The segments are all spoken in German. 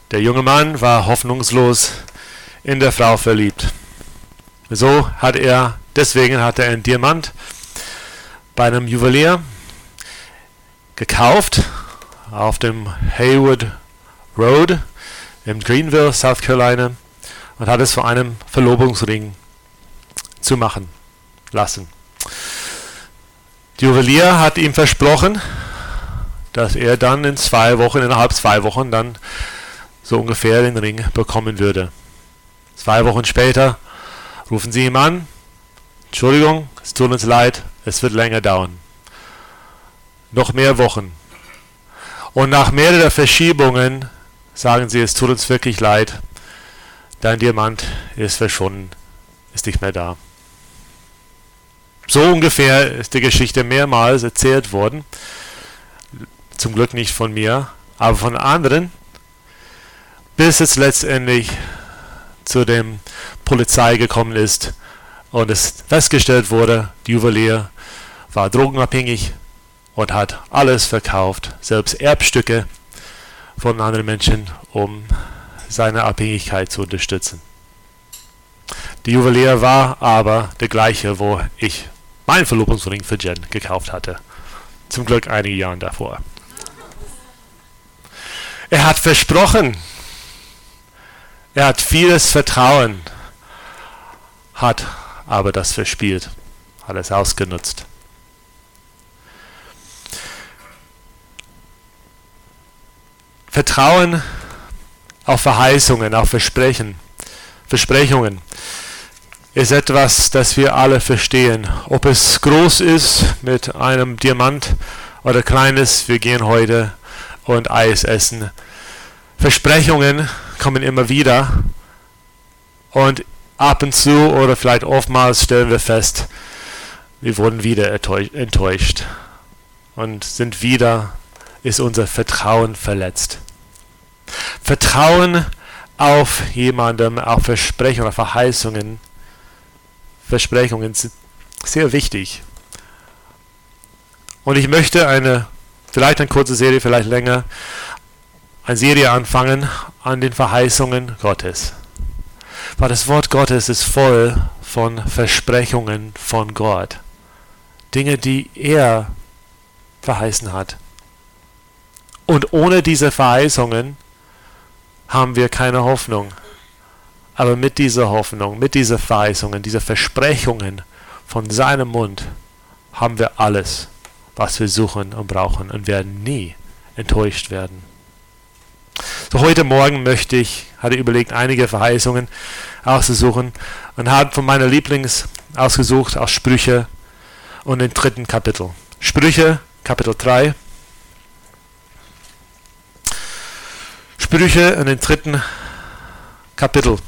Der junge Mann war hoffnungslos in der Frau verliebt. Deswegen hat er einen Diamant bei einem Juwelier gekauft auf dem Haywood Road in Greenville, South Carolina, und hat es vor einem Verlobungsring zu machen lassen. Der Juwelier hat ihm versprochen, dass er dann innerhalb 2 Wochen dann so ungefähr den Ring bekommen würde. 2 Wochen später rufen sie ihn an. Entschuldigung, es tut uns leid, es wird länger dauern. Noch mehr Wochen. Und nach mehreren Verschiebungen sagen sie, es tut uns wirklich leid, dein Diamant ist verschwunden, ist nicht mehr da. So ungefähr ist die Geschichte mehrmals erzählt worden. Zum Glück nicht von mir, aber von anderen, bis es letztendlich zu dem Polizei gekommen ist und es festgestellt wurde, der Juwelier war drogenabhängig und hat alles verkauft, selbst Erbstücke von anderen Menschen, um seine Abhängigkeit zu unterstützen. Der Juwelier war aber der gleiche, wo ich meinen Verlobungsring für Jen gekauft hatte. Zum Glück einige Jahre davor. Er hat versprochen, er hat vieles Vertrauen, hat aber das verspielt, hat es ausgenutzt. Vertrauen auf Verheißungen, auf Versprechungen ist etwas, das wir alle verstehen. Ob es groß ist mit einem Diamant oder kleines, wir gehen heute und Eis essen. Versprechungen kommen immer wieder und ab und zu oder vielleicht oftmals stellen wir fest, wir wurden wieder enttäuscht und ist unser Vertrauen verletzt. Vertrauen auf jemandem, auf Versprechungen, auf Verheißungen, Versprechungen sind sehr wichtig. Und ich möchte vielleicht eine kurze Serie, vielleicht länger, eine Serie anfangen an den Verheißungen Gottes. Weil das Wort Gottes ist voll von Versprechungen von Gott. Dinge, die er verheißen hat. Und ohne diese Verheißungen haben wir keine Hoffnung. Aber mit dieser Hoffnung, mit diesen Verheißungen, diese Versprechungen von seinem Mund haben wir alles, was wir suchen und brauchen und werden nie enttäuscht werden. So heute Morgen hatte ich überlegt, einige Verheißungen auszusuchen und habe von meiner Lieblings ausgesucht aus Sprüche und den 3. Kapitel. Sprüche, Kapitel 3. Sprüche in den 3. Kapitel.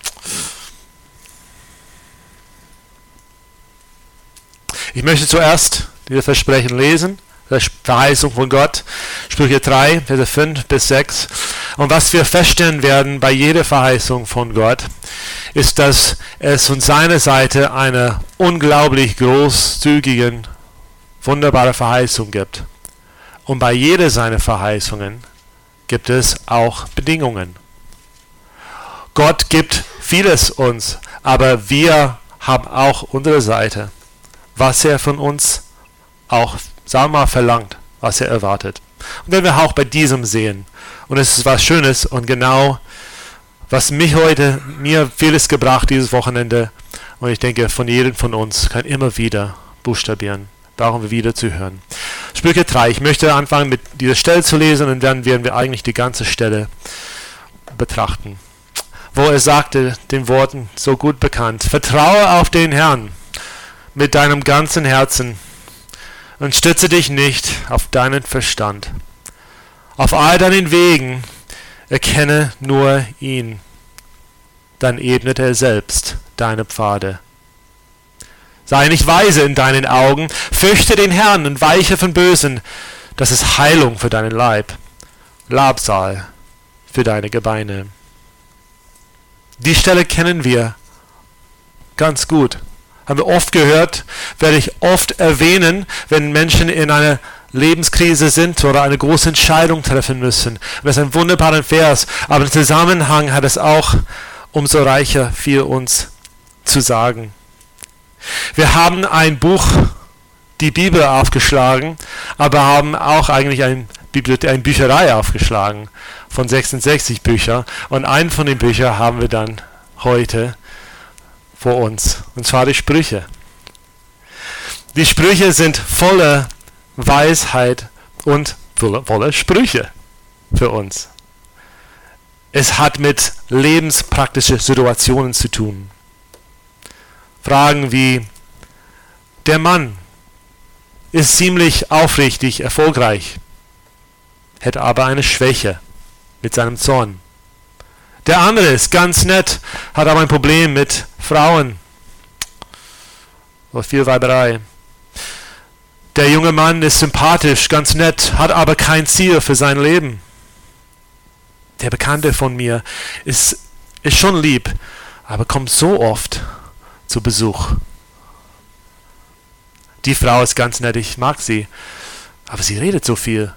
Ich möchte zuerst diese Versprechen lesen, die Verheißung von Gott, Sprüche 3, Verse 5 bis 6. Und was wir feststellen werden bei jeder Verheißung von Gott, ist, dass es von seiner Seite eine unglaublich großzügige, wunderbare Verheißung gibt. Und bei jeder seiner Verheißungen gibt es auch Bedingungen. Gott gibt vieles uns, aber wir haben auch unsere Seite, was er von uns auch, sagen wir mal, verlangt, was er erwartet. Und wenn wir auch bei diesem sehen, und es ist was Schönes und genau, was mir vieles gebracht dieses Wochenende, und ich denke, von jedem von uns kann immer wieder buchstabieren, brauchen wir wieder zu hören. Sprüche 3, ich möchte anfangen mit dieser Stelle zu lesen und dann werden wir eigentlich die ganze Stelle betrachten. Wo er sagte, den Worten so gut bekannt, vertraue auf den Herrn mit deinem ganzen Herzen und stütze dich nicht auf deinen Verstand. Auf all deinen Wegen erkenne nur ihn, dann ebnet er selbst deine Pfade. Sei nicht weise in deinen Augen, fürchte den Herrn und weiche von Bösen, das ist Heilung für deinen Leib, Labsal für deine Gebeine. Die Stelle kennen wir ganz gut. Haben wir oft gehört, werde ich oft erwähnen, wenn Menschen in einer Lebenskrise sind oder eine große Entscheidung treffen müssen. Und das ist ein wunderbarer Vers, aber im Zusammenhang hat es auch umso reicher für uns zu sagen. Wir haben ein Buch, die Bibel aufgeschlagen, aber haben auch eigentlich eine Bücherei aufgeschlagen von 66 Büchern. Und einen von den Büchern haben wir dann heute vor uns, und zwar die Sprüche. Die Sprüche sind voller Weisheit und voller Sprüche für uns. Es hat mit lebenspraktischen Situationen zu tun. Fragen wie, der Mann ist ziemlich aufrichtig, erfolgreich, hätte aber eine Schwäche mit seinem Zorn. Der andere ist ganz nett, hat aber ein Problem mit Frauen. Oder viel Weiberei. Der junge Mann ist sympathisch, ganz nett, hat aber kein Ziel für sein Leben. Der Bekannte von mir ist schon lieb, aber kommt so oft zu Besuch. Die Frau ist ganz nett, ich mag sie, aber sie redet so viel.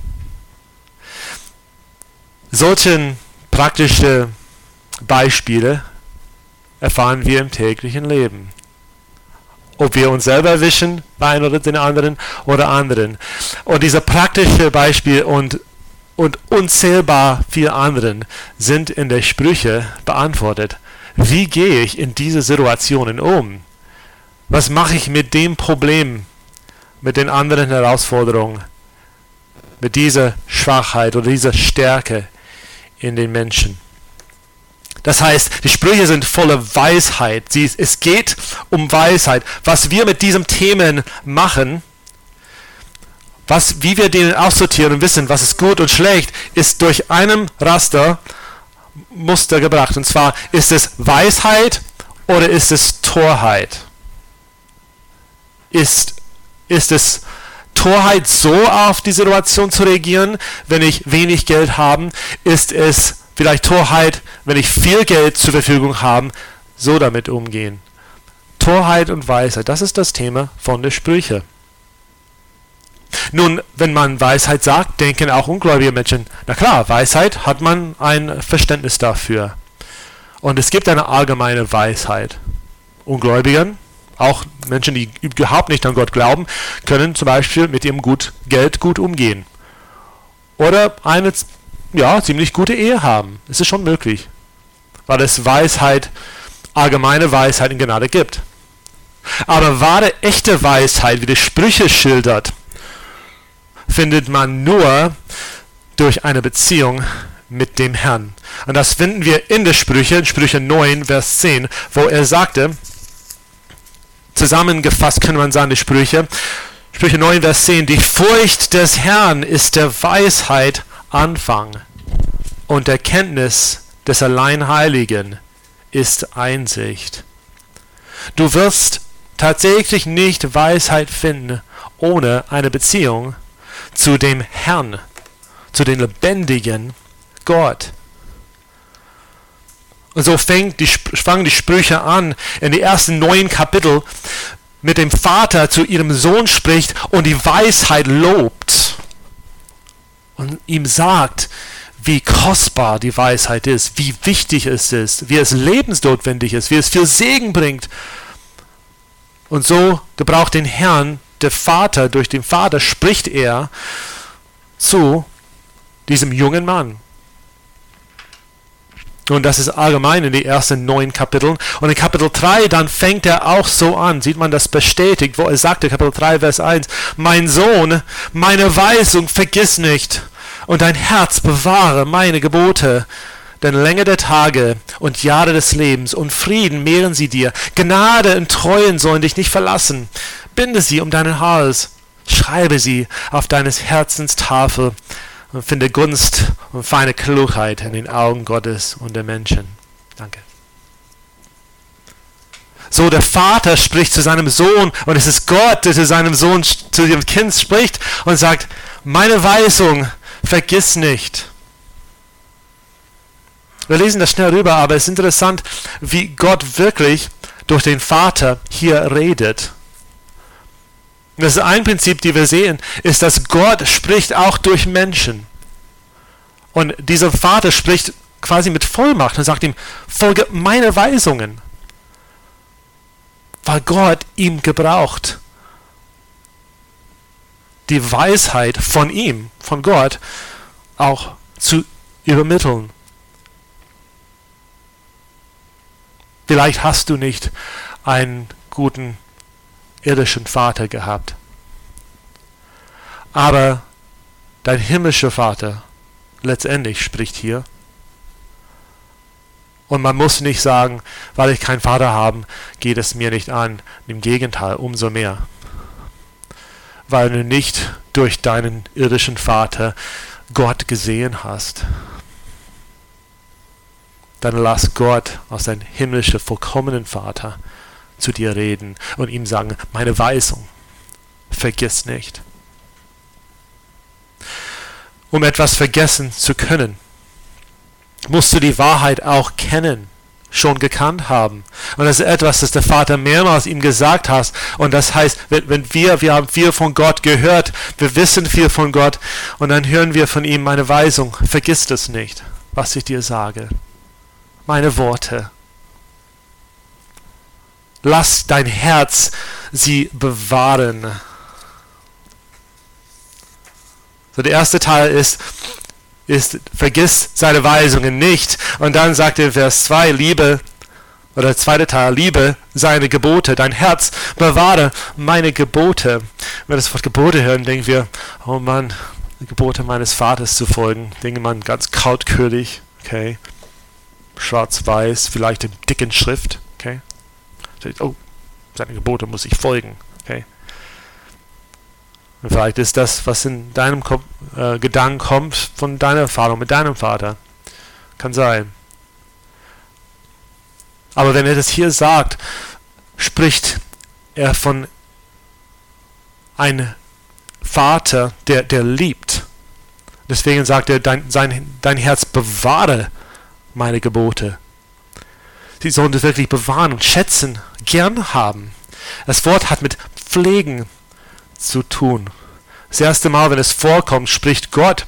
Solche praktische Beispiele erfahren wir im täglichen Leben. Ob wir uns selber erwischen, bei einem oder den anderen oder anderen. Und diese praktische Beispiele und unzählbar viele anderen sind in der Sprüche beantwortet. Wie gehe ich in diese Situationen um? Was mache ich mit dem Problem, mit den anderen Herausforderungen, mit dieser Schwachheit oder dieser Stärke in den Menschen? Das heißt, die Sprüche sind voller Weisheit. Es geht um Weisheit. Was wir mit diesen Themen machen, wie wir denen aussortieren und wissen, was ist gut und schlecht, ist durch einem Muster gebracht. Und zwar, ist es Weisheit oder ist es Torheit? Ist es Torheit, so auf die Situation zu reagieren, wenn ich wenig Geld habe? Ist es vielleicht Torheit, wenn ich viel Geld zur Verfügung habe, so damit umgehen? Torheit und Weisheit, das ist das Thema von der Sprüche. Nun, wenn man Weisheit sagt, denken auch ungläubige Menschen, na klar, Weisheit hat man ein Verständnis dafür. Und es gibt eine allgemeine Weisheit. Ungläubigen, auch Menschen, die überhaupt nicht an Gott glauben, können zum Beispiel mit ihrem Geld gut umgehen. Oder eine ziemlich gute Ehe haben. Es ist schon möglich. Weil es Weisheit, allgemeine Weisheit in Gnade gibt. Aber wahre, echte Weisheit, wie die Sprüche schildert, findet man nur durch eine Beziehung mit dem Herrn. Und das finden wir in Sprüche 9, Vers 10, wo er sagte, zusammengefasst können wir sagen, die Sprüche 9, Vers 10, die Furcht des Herrn ist der Weisheit Anfang und der Kenntnis des Alleinheiligen ist Einsicht. Du wirst tatsächlich nicht Weisheit finden ohne eine Beziehung zu dem Herrn, zu dem lebendigen Gott. Und so fangen die Sprüche an, in den ersten 9 Kapitel mit dem Vater zu ihrem Sohn spricht und die Weisheit lobt und ihm sagt, wie kostbar die Weisheit ist, wie wichtig es ist, wie es lebensnotwendig ist, wie es viel Segen bringt. Und so gebraucht den Herrn der Vater, durch den Vater spricht er zu diesem jungen Mann. Und das ist allgemein in den ersten 9 Kapiteln. Und in Kapitel 3, dann fängt er auch so an, sieht man das bestätigt, wo er sagte, Kapitel 3, Vers 1, mein Sohn, meine Weisung vergiss nicht und dein Herz bewahre meine Gebote. Denn Länge der Tage und Jahre des Lebens und Frieden mehren sie dir. Gnade und Treuen sollen dich nicht verlassen. Binde sie um deinen Hals. Schreibe sie auf deines Herzens Tafel und finde Gunst und feine Klugheit in den Augen Gottes und der Menschen. Danke. So, der Vater spricht zu seinem Sohn und es ist Gott, der zu seinem Sohn, zu dem Kind spricht und sagt, meine Weisung, vergiss nicht. Wir lesen das schnell rüber, aber es ist interessant, wie Gott wirklich durch den Vater hier redet. Und das ist ein Prinzip, die wir sehen, ist, dass Gott spricht auch durch Menschen. Und dieser Vater spricht quasi mit Vollmacht und sagt ihm, folge meine Weisungen. Weil Gott ihm gebraucht, die Weisheit von ihm, von Gott, auch zu übermitteln. Vielleicht hast du nicht einen guten irdischen Vater gehabt. Aber dein himmlischer Vater letztendlich spricht hier. Und man muss nicht sagen, weil ich keinen Vater habe, geht es mir nicht an. Im Gegenteil, umso mehr. Weil du nicht durch deinen irdischen Vater Gott gesehen hast. Dann lass Gott aus deinem himmlischen, vollkommenen Vater zu dir reden und ihm sagen, meine Weisung, vergiss nicht. Um etwas vergessen zu können, musst du die Wahrheit auch kennen, schon gekannt haben. Und das ist etwas, das der Vater mehrmals ihm gesagt hat. Und das heißt, wenn wir haben viel von Gott gehört, wir wissen viel von Gott, und dann hören wir von ihm meine Weisung, vergiss das nicht, was ich dir sage. Meine Worte. Lass dein Herz sie bewahren. So, der erste Teil ist, vergiss seine Weisungen nicht. Und dann sagt er Vers 2, liebe, oder der zweite Teil, liebe seine Gebote. Dein Herz bewahre meine Gebote. Wenn wir das Wort Gebote hören, denken wir, oh Mann, die Gebote meines Vaters zu folgen. Denkt man ganz kaltköhlig, okay. Schwarz-weiß, vielleicht in dicken Schrift, okay. Oh, seine Gebote muss ich folgen, okay. Und vielleicht ist das, was in deinem Gedanken kommt, von deiner Erfahrung mit deinem Vater. Kann sein. Aber wenn er das hier sagt, spricht er von einem Vater, der liebt. Deswegen sagt er, dein Herz bewahre meine Gebote. Sie sollen das wirklich bewahren und schätzen, gern haben. Das Wort hat mit Pflegen zu tun. Das erste Mal, wenn es vorkommt, spricht Gott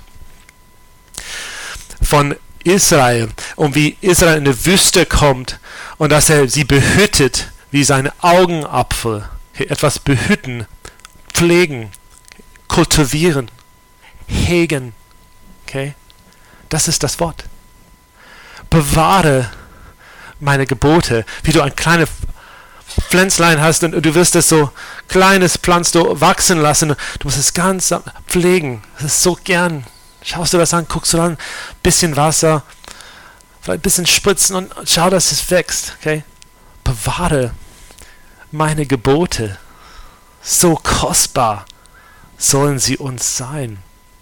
von Israel und wie Israel in die Wüste kommt und dass er sie behütet wie sein Augenapfel. Etwas behüten, pflegen, kultivieren, hegen. Okay? Das ist das Wort. Bewahre meine Gebote, wie du ein kleines Pflänzlein hast und du wirst es so kleines Pflanz wachsen lassen. Du musst es ganz pflegen. Das ist so gern. Schaust du das an, guckst du dann, bisschen Wasser, vielleicht ein bisschen spritzen und schau, dass es wächst. Okay? Bewahre meine Gebote. So kostbar sollen sie uns sein.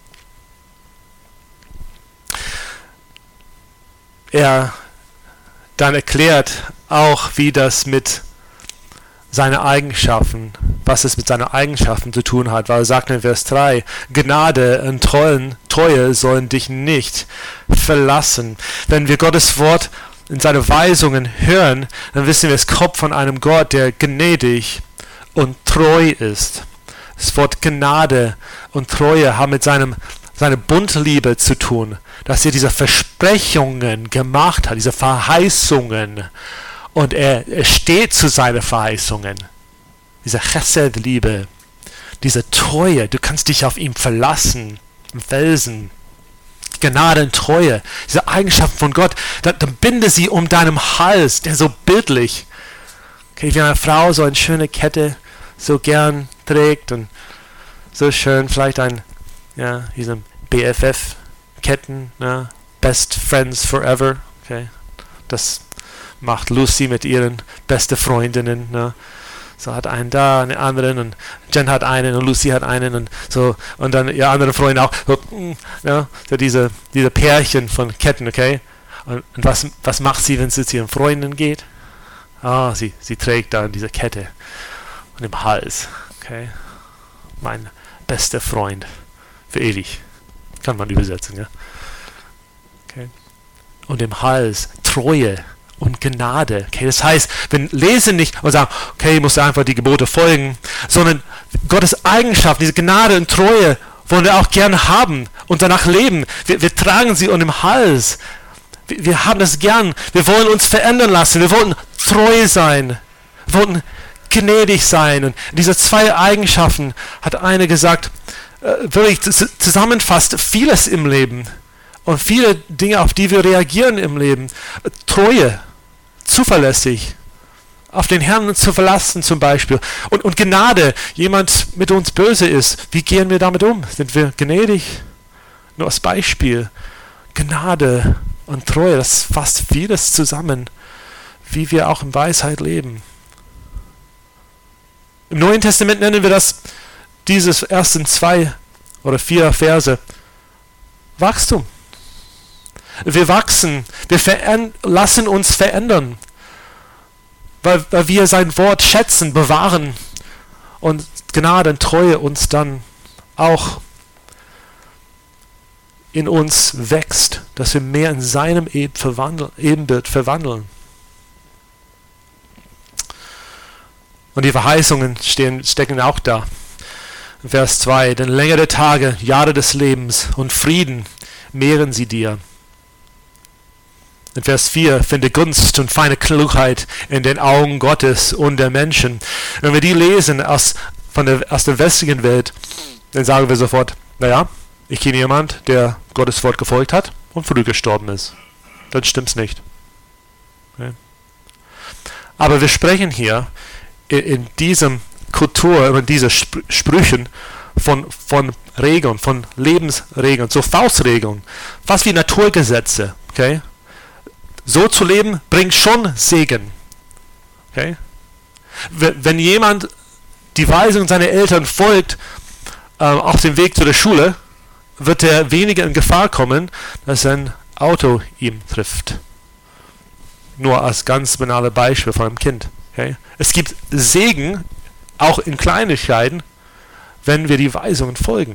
Er dann erklärt auch, wie das mit seine Eigenschaften, was es mit seinen Eigenschaften zu tun hat, weil er sagt in Vers 3, Gnade und Treue sollen dich nicht verlassen. Wenn wir Gottes Wort in seine Weisungen hören, dann wissen wir, es kommt von einem Gott, der gnädig und treu ist. Das Wort Gnade und Treue haben mit seiner Bundliebe zu tun, dass er diese Versprechungen gemacht hat, diese Verheißungen. Und er steht zu seinen Verheißungen. Diese Chesed-Liebe, diese Treue, du kannst dich auf ihn verlassen, im Felsen. Gnade und Treue, diese Eigenschaften von Gott, dann binde sie um deinem Hals, der so bildlich, okay, wie eine Frau so eine schöne Kette so gern trägt und so schön, vielleicht diese BFF-Ketten, ne? Best Friends Forever, okay, das macht Lucy mit ihren besten Freundinnen, ne? So hat einen da, einen anderen und Jen hat einen und Lucy hat einen und so und dann ihr andere Freunde auch, so, ja, so diese Pärchen von Ketten, okay? Und was macht sie, wenn sie zu ihren Freunden geht? Sie trägt da diese Kette und im Hals, okay? Mein bester Freund für ewig, kann man übersetzen, ja? Okay. Und im Hals Treue und Gnade. Okay, das heißt, wir lesen nicht und sagen, okay, ich muss einfach die Gebote folgen, sondern Gottes Eigenschaften, diese Gnade und Treue wollen wir auch gerne haben und danach leben. Wir tragen sie im Hals. Wir haben das gern. Wir wollen uns verändern lassen. Wir wollen treu sein. Wir wollen gnädig sein. Und diese zwei Eigenschaften, hat einer gesagt, wirklich zusammenfasst vieles im Leben. Und viele Dinge, auf die wir reagieren im Leben. Treue, zuverlässig, auf den Herrn zu verlassen zum Beispiel. Und Gnade, jemand mit uns böse ist, wie gehen wir damit um? Sind wir gnädig? Nur als Beispiel. Gnade und Treue, das fasst vieles zusammen, wie wir auch in Weisheit leben. Im Neuen Testament nennen wir das, dieses ersten 2 oder 4 Verse, Wachstum. Wir wachsen, wir lassen uns verändern, weil wir sein Wort schätzen, bewahren und Gnade und Treue uns dann auch in uns wächst, dass wir mehr in seinem Ebenbild verwandeln. Und die Verheißungen stecken auch da. Vers 2, denn Länge der Tage, Jahre des Lebens und Frieden mehren sie dir. In Vers 4, finde Gunst und feine Klugheit in den Augen Gottes und der Menschen. Wenn wir die lesen aus der westlichen Welt, dann sagen wir sofort, naja, ich kenne jemand, der Gottes Wort gefolgt hat und früh gestorben ist. Dann stimmt's nicht. Okay. Aber wir sprechen hier in diesem Kultur, in diesen Sprüchen von Regeln, von Lebensregeln, so Faustregeln, fast wie Naturgesetze. Okay? So zu leben bringt schon Segen. Okay? Wenn jemand die Weisung seiner Eltern folgt auf dem Weg zu der Schule, wird er weniger in Gefahr kommen, dass ein Auto ihn trifft. Nur als ganz banales Beispiel von einem Kind. Okay? Es gibt Segen, auch in Kleinigkeiten, wenn wir die Weisungen folgen.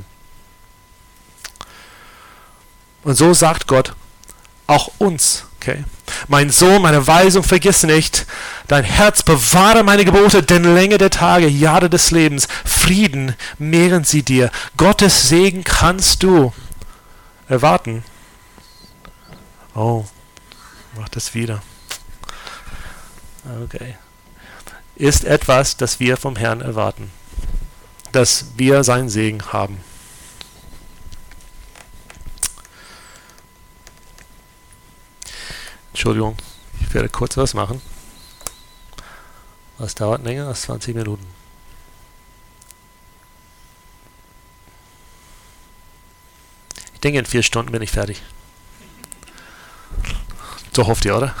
Und so sagt Gott auch uns. Okay? Mein Sohn, meine Weisung vergiss nicht, dein Herz bewahre meine Gebote, denn Länge der Tage, Jahre des Lebens, Frieden mehren sie dir. Gottes Segen kannst du erwarten. Oh, mach das wieder. Okay. Ist etwas, das wir vom Herrn erwarten. Dass wir seinen Segen haben. Entschuldigung, ich werde kurz was machen. Das dauert länger als 20 Minuten. Ich denke, in 4 Stunden bin ich fertig. So hofft ihr, oder?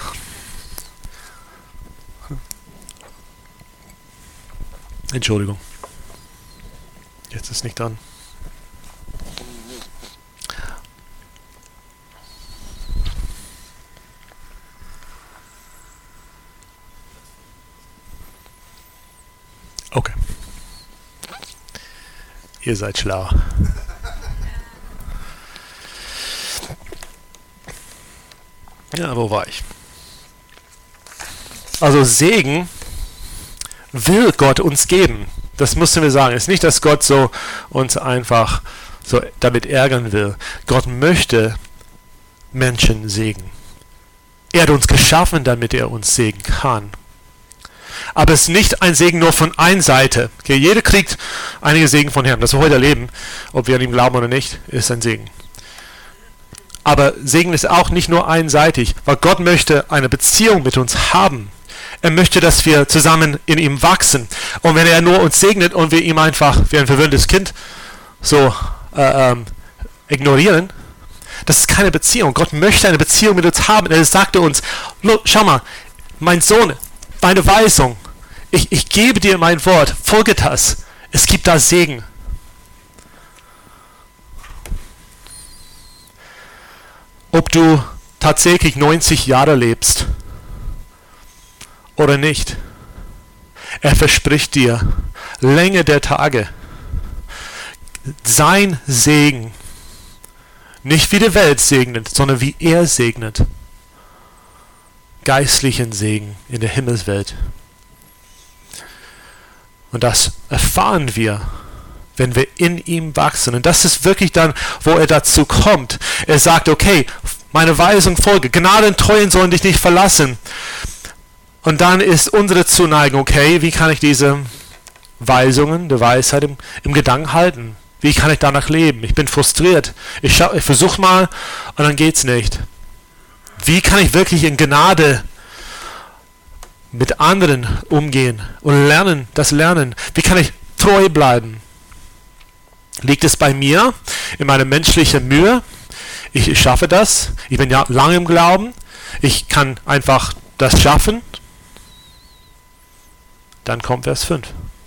Entschuldigung. Jetzt ist nicht dran. Okay. Ihr seid schlau. Ja, wo war ich? Also Segen will Gott uns geben. Das müssen wir sagen. Es ist nicht, dass Gott so uns einfach so damit ärgern will. Gott möchte Menschen segnen. Er hat uns geschaffen, damit er uns segnen kann. Aber es ist nicht ein Segen nur von einer Seite. Okay, jeder kriegt einige Segen von Herrn. Das wir heute erleben, ob wir an ihm glauben oder nicht, ist ein Segen. Aber Segen ist auch nicht nur einseitig, weil Gott möchte eine Beziehung mit uns haben. Er möchte, dass wir zusammen in ihm wachsen. Und wenn er nur uns segnet und wir ihm einfach wie ein verwöhntes Kind so ignorieren, das ist keine Beziehung. Gott möchte eine Beziehung mit uns haben. Er sagte uns, schau mal, mein Sohn, meine Weisung, ich gebe dir mein Wort, folge das. Es gibt da Segen. Ob du tatsächlich 90 Jahre lebst oder nicht, er verspricht dir Länge der Tage, sein Segen, nicht wie die Welt segnet, sondern wie er segnet, geistlichen Segen in der Himmelswelt. Und das erfahren wir, wenn wir in ihm wachsen. Und das ist wirklich dann, wo er dazu kommt. Er sagt, okay, meine Weisung folge. Gnade und Treuen sollen dich nicht verlassen. Und dann ist unsere Zuneigung, okay, wie kann ich diese Weisungen, der Weisheit im Gedanken halten? Wie kann ich danach leben? Ich bin frustriert. Ich versuche mal und dann geht's nicht. Wie kann ich wirklich in Gnade mit anderen umgehen und lernen? Wie kann ich treu bleiben? Liegt es bei mir, in meiner menschlichen Mühe? Ich schaffe das. Ich bin ja lange im Glauben. Ich kann einfach das schaffen. Dann kommt Vers 5.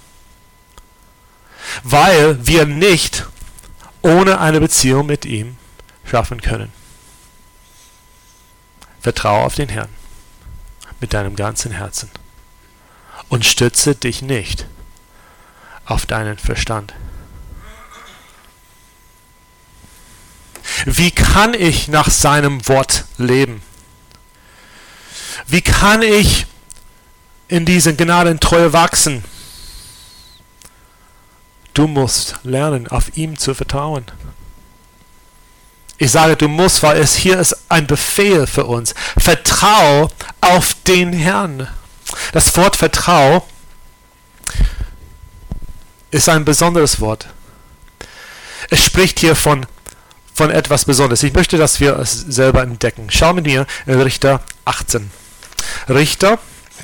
Weil wir nicht ohne eine Beziehung mit ihm schaffen können. Vertraue auf den Herrn mit deinem ganzen Herzen und stütze dich nicht auf deinen Verstand. Wie kann ich nach seinem Wort leben? Wie kann ich in diese Gnade und Treue wachsen? Du musst lernen, auf ihm zu vertrauen. Ich sage, du musst, weil es hier ist ein Befehl für uns. Vertrau auf den Herrn. Das Wort Vertrau ist ein besonderes Wort. Es spricht hier von etwas Besonderes. Ich möchte, dass wir es selber entdecken. Schau mit mir in Richter 18. Richter,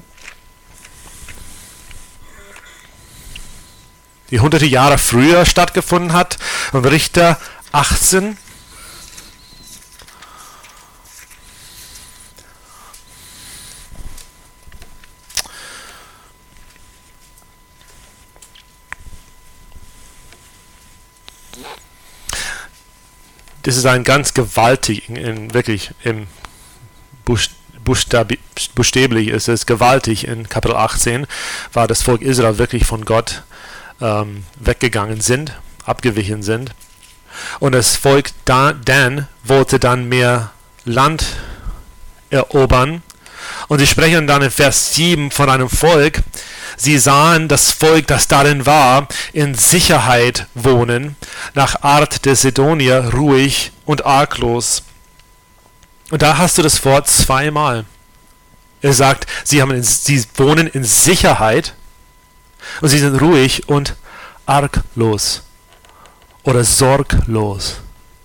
die hunderte Jahre früher stattgefunden hat. Und Richter 18. Das ist ein ganz gewaltig, wirklich im buchstäblich ist es gewaltig. In Kapitel 18 war das Volk Israel wirklich von Gott weggegangen sind, abgewichen sind. Und das Volk Dan wollte dann mehr Land erobern. Und sie sprechen dann in Vers 7 von einem Volk. Sie sahen das Volk, das darin war, in Sicherheit wohnen, nach Art der Sidonier, ruhig und arglos. Und da hast du das Wort zweimal. Er sagt, sie wohnen in Sicherheit und sie sind ruhig und arglos oder sorglos.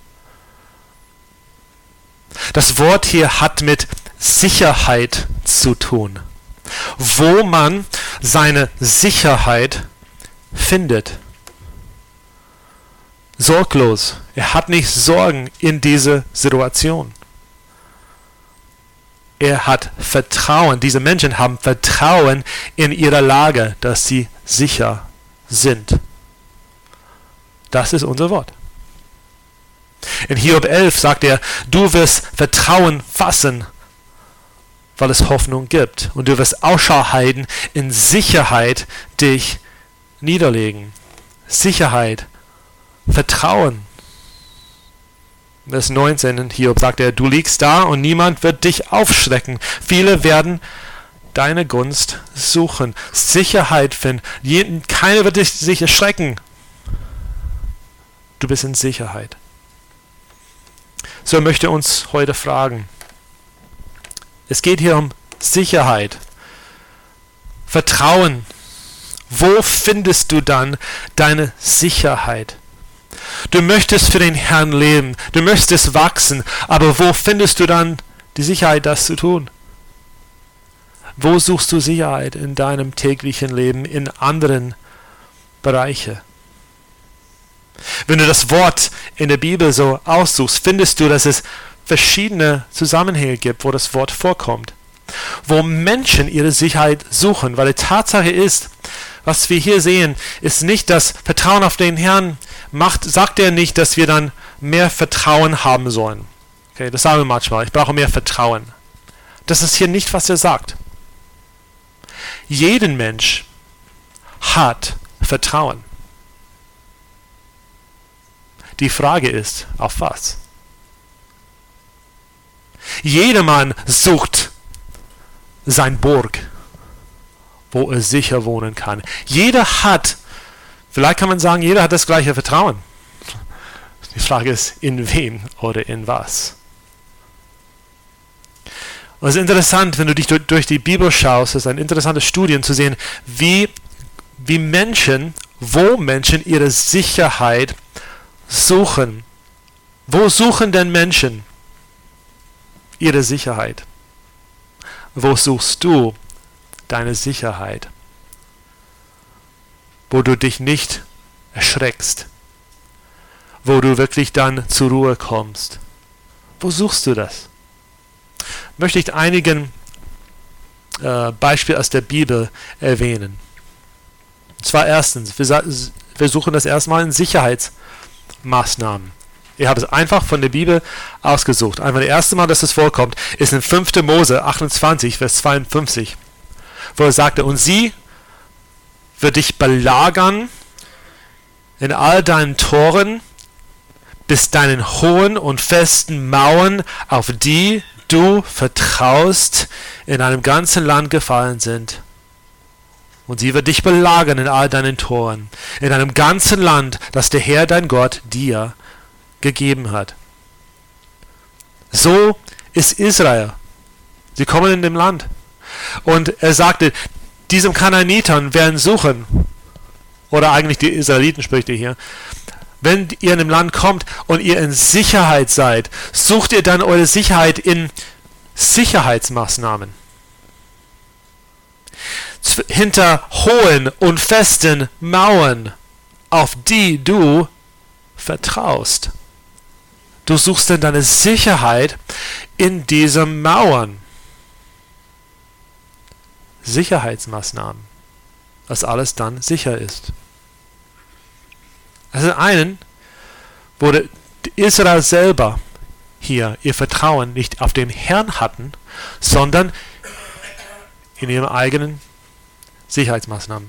Das Wort hier hat mit Sicherheit zu tun. Wo man seine Sicherheit findet. Sorglos. Er hat nicht Sorgen in dieser Situation. Er hat Vertrauen. Diese Menschen haben Vertrauen in ihrer Lage, dass sie sicher sind. Das ist unser Wort. In Hiob 11 sagt er, du wirst Vertrauen fassen, weil es Hoffnung gibt. Und du wirst Ausschau halten, in Sicherheit dich niederlegen. Sicherheit, Vertrauen. Vers 19 in Hiob sagt er, du liegst da und niemand wird dich aufschrecken. Viele werden deine Gunst suchen, Sicherheit finden. Keiner wird sich erschrecken. Du bist in Sicherheit. So möchte uns heute fragen. Es geht hier um Sicherheit, Vertrauen. Wo findest du dann deine Sicherheit? Du möchtest für den Herrn leben, du möchtest wachsen, aber wo findest du dann die Sicherheit, das zu tun? Wo suchst du Sicherheit in deinem täglichen Leben, in anderen Bereichen? Wenn du das Wort in der Bibel so aussuchst, findest du, dass es verschiedene Zusammenhänge gibt, wo das Wort vorkommt. Wo Menschen ihre Sicherheit suchen, weil die Tatsache ist, was wir hier sehen, ist nicht das Vertrauen auf den Herrn sagt er nicht, dass wir dann mehr Vertrauen haben sollen. Okay, das sagen wir manchmal, ich brauche mehr Vertrauen. Das ist hier nicht, was er sagt. Jeden Mensch hat Vertrauen. Die Frage ist, auf was? Jedermann sucht sein Burg wo er sicher wohnen kann. Jeder hat, vielleicht kann man sagen, jeder hat das gleiche Vertrauen. Die Frage ist, in wem oder in was? Und es ist interessant, wenn du dich durch die Bibel schaust, es ist ein interessantes Studien zu sehen, wo Menschen ihre Sicherheit suchen. Wo suchen denn Menschen ihre Sicherheit? Wo suchst du deine Sicherheit? Wo du dich nicht erschreckst? Wo du wirklich dann zur Ruhe kommst? Wo suchst du das? Möchte ich einigen Beispiele aus der Bibel erwähnen. Und zwar erstens, wir suchen das erstmal in Sicherheitsmaßnahmen. Ich habe es einfach von der Bibel ausgesucht. Einmal das erste Mal, dass es vorkommt, ist in 5. Mose 28, Vers 52, wo er sagte, und sie wird dich belagern in all deinen Toren, bis deinen hohen und festen Mauern, auf die du vertraust, in einem ganzen Land gefallen sind. Und sie wird dich belagern in all deinen Toren, in einem ganzen Land, das der Herr dein Gott dir gegeben hat. So ist Israel. Sie kommen in dem Land. Und er sagte, diesem Kanaanitern werden suchen, oder eigentlich die Israeliten spricht er hier, wenn ihr in dem Land kommt und ihr in Sicherheit seid, sucht ihr dann eure Sicherheit in Sicherheitsmaßnahmen. Hinter hohen und festen Mauern, auf die du vertraust. Du suchst denn deine Sicherheit in diesen Mauern. Sicherheitsmaßnahmen, dass alles dann sicher ist. Also einen, wo Israel selber hier ihr Vertrauen nicht auf den Herrn hatten, sondern in ihren eigenen Sicherheitsmaßnahmen.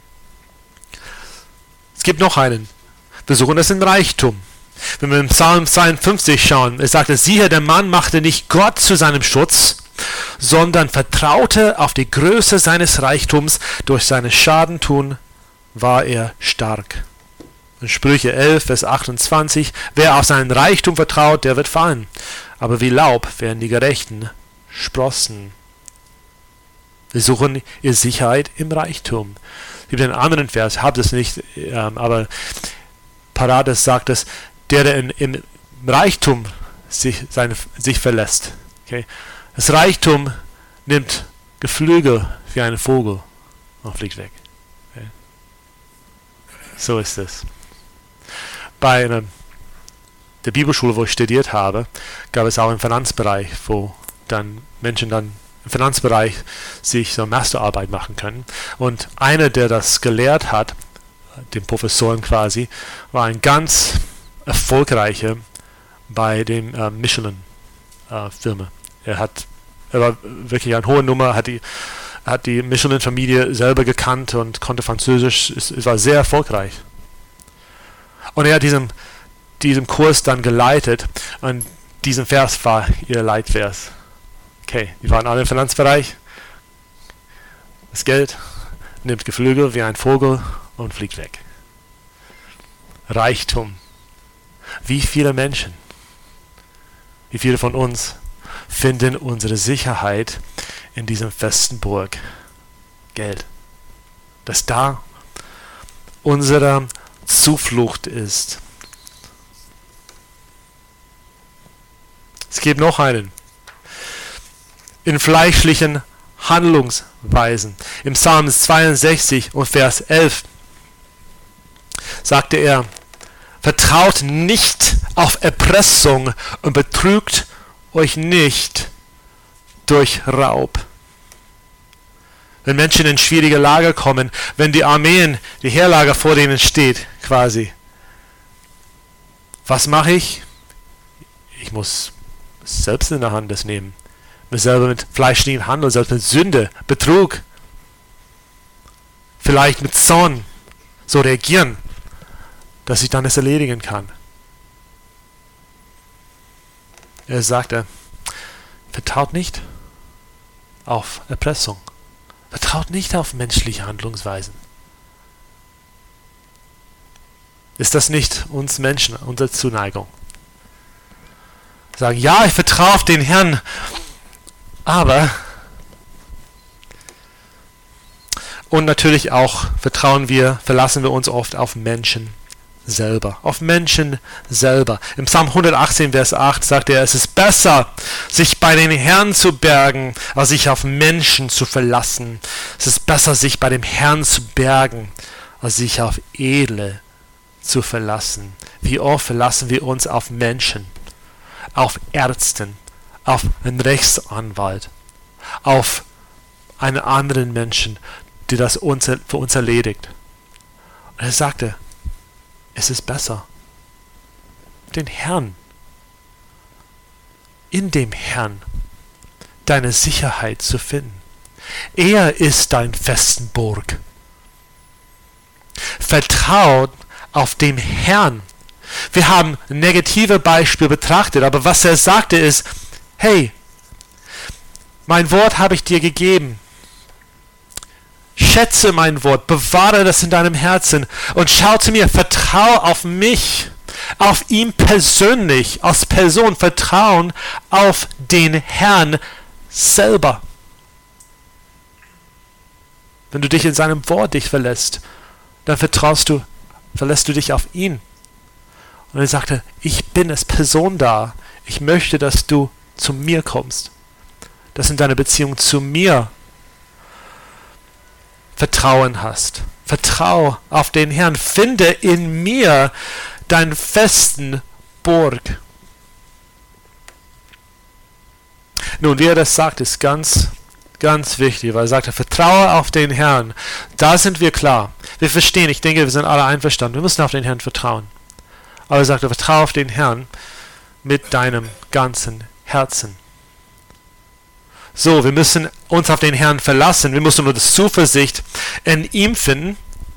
Es gibt noch einen. Wir suchen das in Reichtum. Wenn wir im Psalm 52 schauen, es sagte, siehe, der Mann machte nicht Gott zu seinem Schutz, sondern vertraute auf die Größe seines Reichtums, durch seine Schadentun war er stark. In Sprüche 11, Vers 28, wer auf seinen Reichtum vertraut, der wird fallen. Aber wie Laub werden die Gerechten sprossen. Wir suchen ihre Sicherheit im Reichtum. Es gibt einen anderen Vers, ich habe das nicht, aber Parades sagt es, der im Reichtum sich verlässt. Okay? Das Reichtum nimmt Geflügel wie ein Vogel und fliegt weg. Okay? So ist es. Bei der Bibelschule, wo ich studiert habe, gab es auch einen Finanzbereich, wo dann Menschen dann im Finanzbereich sich so Masterarbeit machen können. Und einer, der das gelehrt hat, den Professoren quasi, war ein ganz erfolgreicher bei dem Michelin-Firma. Er war wirklich eine hohe Nummer, hat die Michelin-Familie selber gekannt und konnte Französisch. Es war sehr erfolgreich. Und er hat diesen Kurs dann geleitet und diesen Vers war ihr Leitvers. Okay, die waren alle im Finanzbereich. Das Geld nimmt Geflügel wie ein Vogel und fliegt weg. Reichtum. Wie viele Menschen, wie viele von uns finden unsere Sicherheit in diesem festen Burg? Geld. Dass da unsere Zuflucht ist. Es gibt noch einen. In fleischlichen Handlungsweisen. Im Psalm 62 und Vers 11 sagte er, vertraut nicht auf Erpressung und betrügt euch nicht durch Raub. Wenn Menschen in schwierige Lage kommen, wenn die Armeen, die Heerlager vor denen steht, quasi. Was mache ich? Ich muss selbst in der Hand das nehmen. Mir selber mit fleischlichen Handel, selbst mit Sünde, Betrug, vielleicht mit Zorn so reagieren, dass ich dann es erledigen kann. Er sagte, vertraut nicht auf Erpressung, Vertraut nicht auf menschliche Handlungsweisen. Ist das nicht uns Menschen, unsere Zuneigung? Sagen, ja, ich vertraue auf den Herrn, aber... Und natürlich auch verlassen wir uns oft auf Menschen selber. Auf Menschen selber. Im Psalm 118, Vers 8 sagt er, es ist besser, sich bei den Herrn zu bergen, als sich auf Menschen zu verlassen. Es ist besser, sich bei dem Herrn zu bergen, als sich auf Edle zu verlassen. Wie oft verlassen wir uns auf Menschen, auf Ärzten, auf einen Rechtsanwalt, auf einen anderen Menschen, die das für uns erledigt. Und er sagte, es ist besser, den Herrn, in dem Herrn, deine Sicherheit zu finden. Er ist dein festen Burg. Vertraut auf den Herrn. Wir haben negative Beispiele betrachtet, aber was er sagte ist, hey, mein Wort habe ich dir gegeben. Schätze mein Wort, bewahre das in deinem Herzen und schau zu mir, vertraue auf mich, auf ihn persönlich, als Person, vertrauen auf den Herrn selber. Wenn du dich in seinem Wort verlässt, dann verlässt du dich auf ihn. Und er sagte, ich bin als Person da, ich möchte, dass du zu mir kommst, dass in deiner Beziehung zu mir Vertrauen hast. Vertrau auf den Herrn. Finde in mir deinen festen Burg. Nun, wie er das sagt, ist ganz, ganz wichtig, weil er sagt, vertraue auf den Herrn. Da sind wir klar. Wir verstehen, ich denke, wir sind alle einverstanden. Wir müssen auf den Herrn vertrauen. Aber er sagt, vertraue auf den Herrn mit deinem ganzen Herzen. So, wir müssen uns auf den Herrn verlassen. Wir müssen nur die Zuversicht in ihm finden.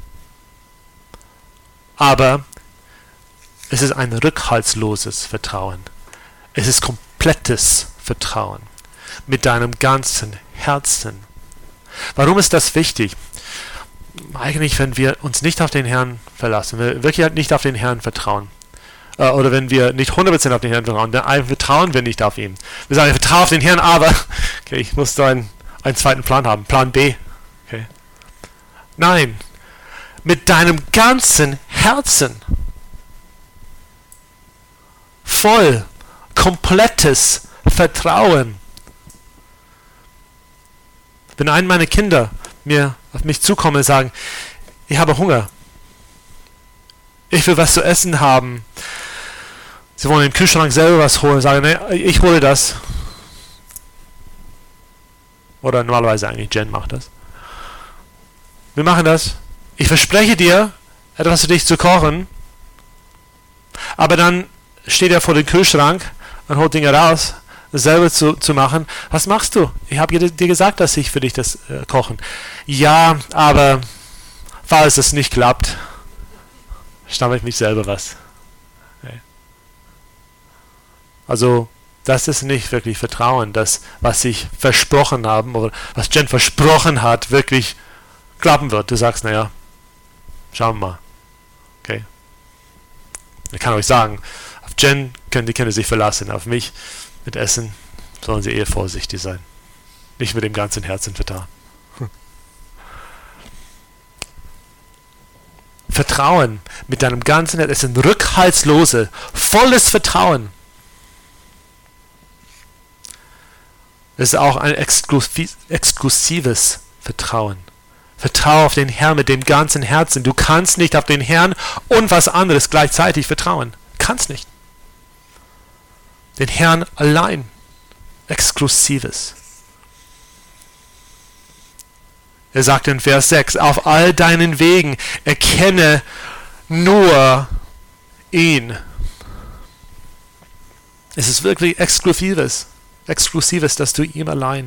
Aber es ist ein rückhaltsloses Vertrauen. Es ist komplettes Vertrauen. Mit deinem ganzen Herzen. Warum ist das wichtig? Eigentlich, wenn wir uns nicht auf den Herrn verlassen, wenn wir wirklich nicht auf den Herrn vertrauen, oder wenn wir nicht 100% auf den Herrn vertrauen, dann vertrauen wir nicht auf ihn. Wir sagen, ich vertraue auf den Herrn, aber okay, ich muss da einen zweiten Plan haben, Plan B. Okay. Nein, mit deinem ganzen Herzen. Voll, komplettes Vertrauen. Wenn einen meiner Kinder auf mich zukommen und sagen, ich habe Hunger, ich will was zu essen haben, sie wollen im Kühlschrank selber was holen, sagen, nee, ich hole das. Oder normalerweise eigentlich Jen macht das. Wir machen das. Ich verspreche dir, etwas für dich zu kochen, aber dann steht er vor dem Kühlschrank und holt Dinge raus, selber zu machen. Was machst du? Ich habe dir gesagt, dass ich für dich das kochen. Ja, aber falls es nicht klappt, stamme ich mich selber was. Okay. Also, das ist nicht wirklich Vertrauen, dass was ich versprochen habe, oder was Jen versprochen hat, wirklich klappen wird. Du sagst, naja, schauen wir mal. Okay. Ich kann euch sagen, auf Jen können die Kinder sich verlassen, auf mich mit Essen sollen sie eher vorsichtig sein. Nicht mit dem ganzen Herzen vertrauen. Vertrauen mit deinem ganzen Herzen, es ist ein rückhaltsloses, volles Vertrauen. Es ist auch ein exklusives Vertrauen. Vertraue auf den Herrn mit dem ganzen Herzen. Du kannst nicht auf den Herrn und was anderes gleichzeitig vertrauen. Kannst nicht. Den Herrn allein. Exklusives. Er sagt in Vers 6, auf all deinen Wegen erkenne nur ihn. Es ist wirklich Exklusives, dass du ihm allein.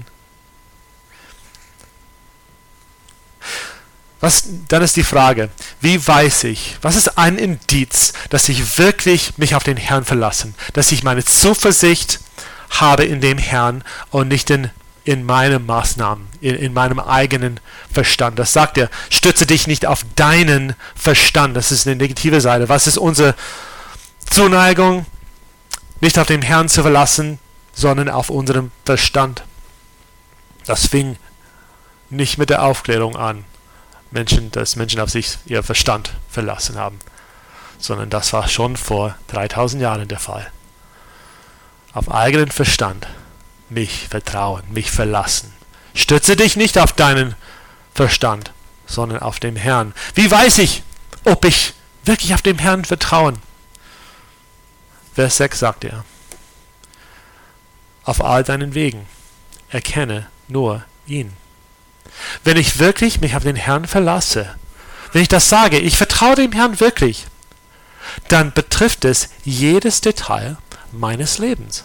Dann ist die Frage, wie weiß ich, was ist ein Indiz, dass ich wirklich mich auf den Herrn verlassen, dass ich meine Zuversicht habe in dem Herrn und nicht in in meinen Maßnahmen, in meinem eigenen Verstand. Das sagt er. Stütze dich nicht auf deinen Verstand. Das ist eine negative Seite. Was ist unsere Zuneigung? Nicht auf den Herrn zu verlassen, sondern auf unseren Verstand. Das fing nicht mit der Aufklärung an, dass Menschen auf sich ihr Verstand verlassen haben, sondern das war schon vor 3000 Jahren der Fall. Auf eigenen Verstand mich vertrauen, mich verlassen. Stütze dich nicht auf deinen Verstand, sondern auf den Herrn. Wie weiß ich, ob ich wirklich auf dem Herrn vertrauen? Vers 6 sagt er, auf all deinen Wegen erkenne nur ihn. Wenn ich wirklich mich auf den Herrn verlasse, wenn ich das sage, ich vertraue dem Herrn wirklich, dann betrifft es jedes Detail meines Lebens.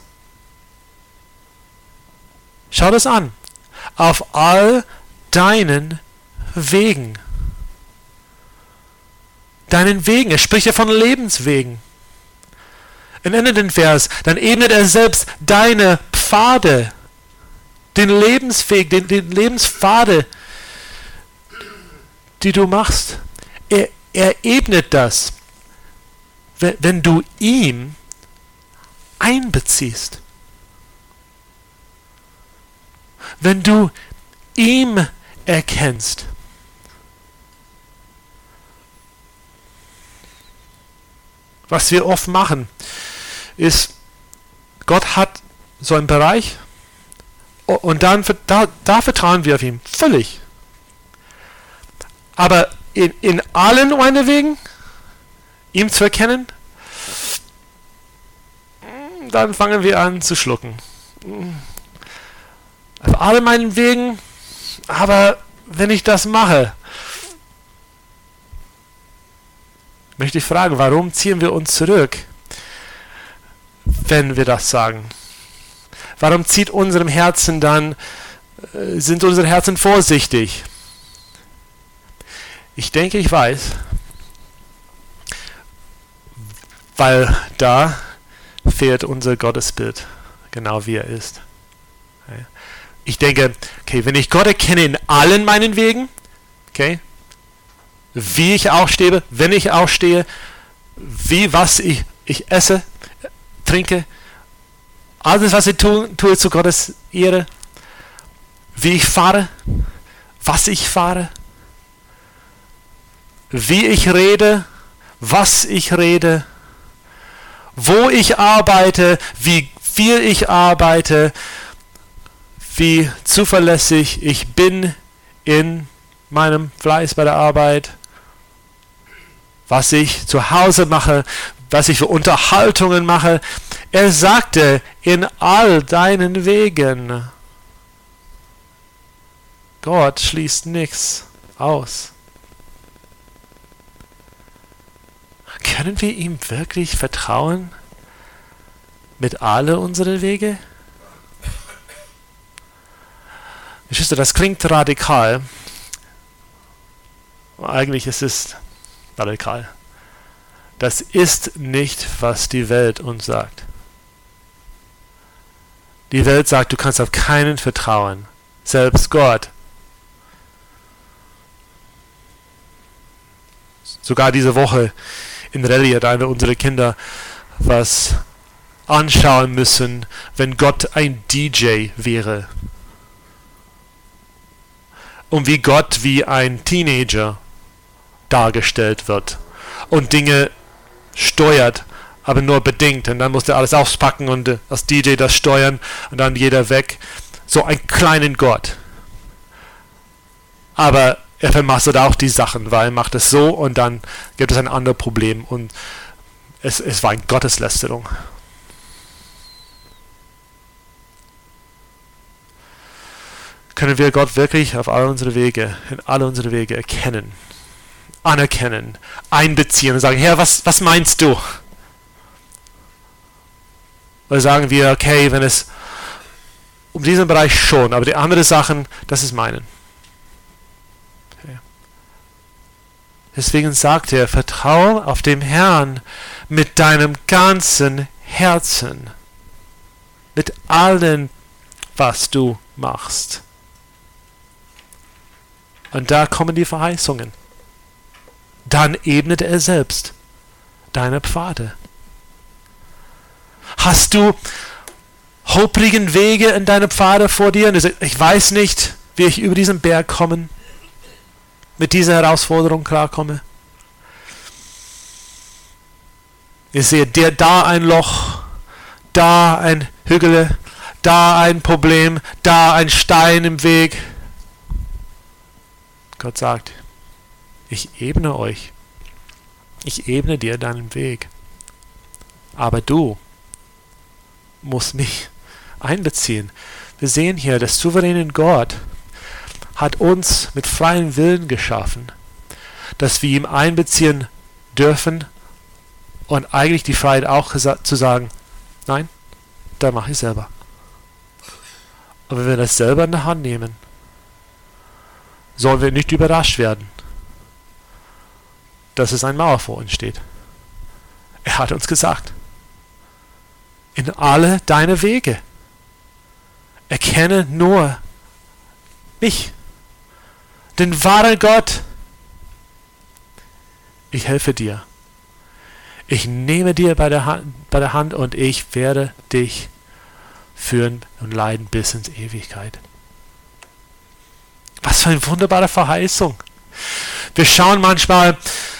Schau das an. Auf all deinen Wegen. Deinen Wegen. Er spricht ja von Lebenswegen. Im Ende den Vers, dann ebnet er selbst deine Pfade, den Lebensweg, den Lebenspfade, die du machst. Er ebnet das, wenn du ihn einbeziehst. Wenn du ihm erkennst. Was wir oft machen, ist, Gott hat so einen Bereich und dann da vertrauen wir auf ihn völlig. Aber in allen meinen Wegen ihm zu erkennen, dann fangen wir an zu schlucken. Auf all meinen Wegen, aber wenn ich das mache, möchte ich fragen, warum ziehen wir uns zurück, wenn wir das sagen? Warum sind unsere Herzen vorsichtig? Ich denke, ich weiß, weil da fehlt unser Gottesbild, genau wie er ist. Ich denke, okay, wenn ich Gott erkenne in allen meinen Wegen, okay, wie ich aufstehe, wenn ich aufstehe, was ich esse, trinke, alles, was ich tue zu Gottes Ehre, wie ich fahre, was ich fahre, wie ich rede, was ich rede, wo ich arbeite, wie viel ich arbeite, wie zuverlässig ich bin in meinem Fleiß bei der Arbeit, was ich zu Hause mache, was ich für Unterhaltungen mache. Er sagte, in all deinen Wegen. Gott schließt nichts aus. Können wir ihm wirklich vertrauen mit alle unsere Wege? Geschwister, das klingt radikal. Eigentlich ist es radikal. Das ist nicht, was die Welt uns sagt. Die Welt sagt, du kannst auf keinen vertrauen. Selbst Gott. Sogar diese Woche in Rallye hat einer unserer Kinder was anschauen müssen, wenn Gott ein DJ wäre. Und wie Gott wie ein Teenager dargestellt wird und Dinge steuert, aber nur bedingt. Und dann muss er alles auspacken und als DJ das steuern und dann jeder weg. So einen kleinen Gott. Aber er vermasselt auch die Sachen, weil er macht es so und dann gibt es ein anderes Problem. Und es war eine Gotteslästerung. Können wir Gott wirklich auf all unsere Wege, in alle unsere Wege erkennen, anerkennen, einbeziehen und sagen, Herr, was meinst du? Oder sagen wir, okay, wenn es um diesen Bereich schon, aber die anderen Sachen, das ist meinen. Okay. Deswegen sagt er, vertraue auf den Herrn mit deinem ganzen Herzen, mit allen was du machst. Und da kommen die Verheißungen. Dann ebnet er selbst deine Pfade. Hast du holprigen Wege in deine Pfade vor dir? Und du sagst, ich weiß nicht, wie ich über diesen Berg komme, mit dieser Herausforderung klarkomme. Ich sehe da ein Loch, da ein Hügel, da ein Problem, da ein Stein im Weg. Gott sagt, ich ebne euch. Ich ebne dir deinen Weg. Aber du musst mich einbeziehen. Wir sehen hier, der souveräne Gott hat uns mit freiem Willen geschaffen, dass wir ihm einbeziehen dürfen und eigentlich die Freiheit auch zu sagen, nein, da mache ich selber. Aber wenn wir das selber in der Hand nehmen, sollen wir nicht überrascht werden, dass es eine Mauer vor uns steht. Er hat uns gesagt, in alle deine Wege erkenne nur mich, den wahren Gott. Ich helfe dir. Ich nehme dir bei der Hand und ich werde dich führen und leiten bis ins Ewigkeit. Was für eine wunderbare Verheißung. Wir schauen manchmal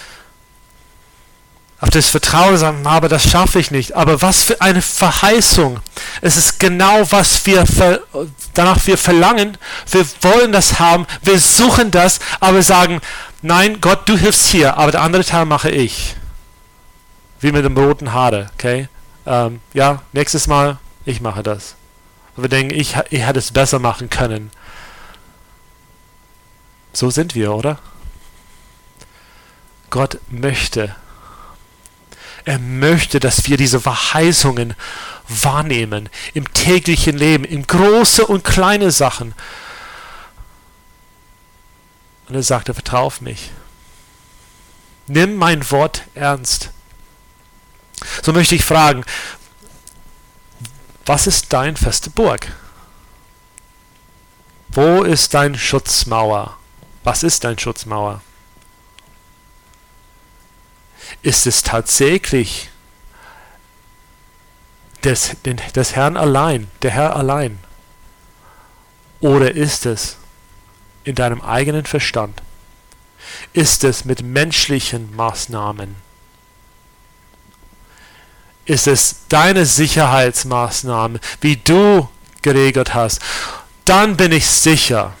auf das Vertrauen und sagen, aber das schaffe ich nicht. Aber was für eine Verheißung. Es ist genau, was danach wir verlangen. Wir wollen das haben, wir suchen das, aber wir sagen, nein, Gott, du hilfst hier, aber der andere Teil mache ich. Wie mit dem roten Haare, okay? Nächstes Mal, ich mache das. Und wir denken, ich hätte es besser machen können. So sind wir, oder? Gott möchte. Er möchte, dass wir diese Verheißungen wahrnehmen. Im täglichen Leben, in große und kleine Sachen. Und er sagte, vertrau auf mich. Nimm mein Wort ernst. So möchte ich fragen, was ist deine feste Burg? Wo ist deine Schutzmauer? Was ist deine Schutzmauer? Ist es tatsächlich des Herrn allein, der Herr allein? Oder ist es in deinem eigenen Verstand? Ist es mit menschlichen Maßnahmen? Ist es deine Sicherheitsmaßnahmen, wie du geregelt hast? Dann bin ich sicher.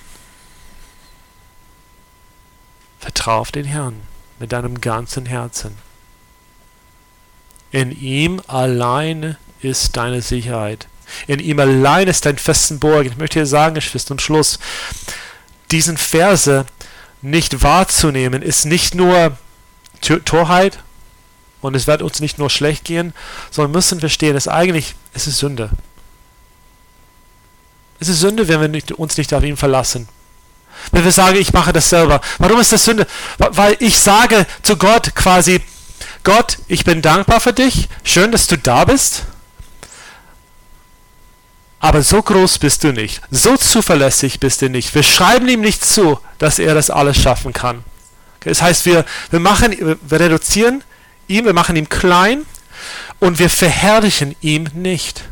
Vertrau auf den Herrn mit deinem ganzen Herzen. In ihm alleine ist deine Sicherheit. In ihm allein ist dein festen Burg. Ich möchte dir sagen, Geschwister, zum Schluss, diesen Verse nicht wahrzunehmen, ist nicht nur Torheit und es wird uns nicht nur schlecht gehen, sondern wir müssen verstehen, es ist Sünde. Es ist Sünde, wenn wir uns nicht auf ihn verlassen. Wenn wir sagen, ich mache das selber. Warum ist das Sünde? Weil ich sage zu Gott quasi, Gott, ich bin dankbar für dich, schön, dass du da bist, aber so groß bist du nicht, so zuverlässig bist du nicht. Wir schreiben ihm nicht zu, dass er das alles schaffen kann. Okay, das heißt, wir reduzieren ihn, wir machen ihn klein und wir verherrlichen ihn nicht.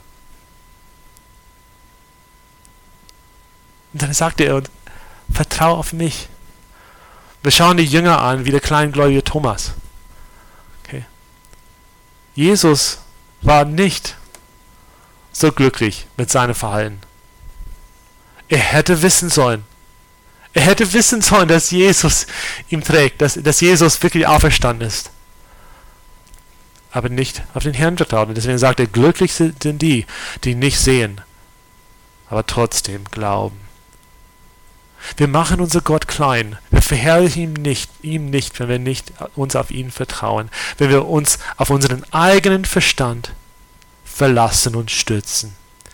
Und dann sagt er, vertrau auf mich. Wir schauen die Jünger an, wie der kleingläubige Thomas. Okay. Jesus war nicht so glücklich mit seinem Verhalten. Er hätte wissen sollen. Er hätte wissen sollen, dass Jesus ihm trägt, dass Jesus wirklich auferstanden ist. Aber nicht auf den Herrn vertraut. Und deswegen sagt er, glücklich sind die, die nicht sehen, aber trotzdem glauben. Wir machen unser Gott klein. Wir verherrlichen ihm nicht, wenn wir nicht uns auf ihn vertrauen. Wenn wir uns auf unseren eigenen Verstand verlassen und stützen.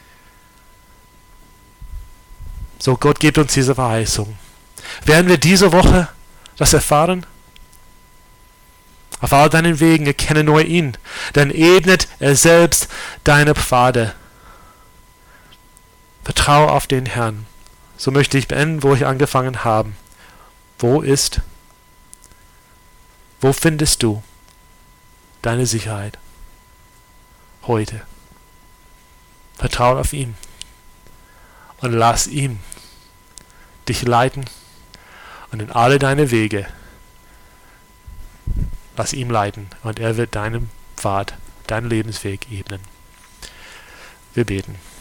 So, Gott gibt uns diese Verheißung. Werden wir diese Woche das erfahren? Auf all deinen Wegen erkenne nur ihn, dann ebnet er selbst deine Pfade. Vertraue auf den Herrn. So möchte ich beenden, wo ich angefangen habe. Wo findest du deine Sicherheit heute? Vertraue auf ihn und lass ihn dich leiten und in alle deine Wege. Lass ihn leiten und er wird deinen Pfad, deinen Lebensweg ebnen. Wir beten.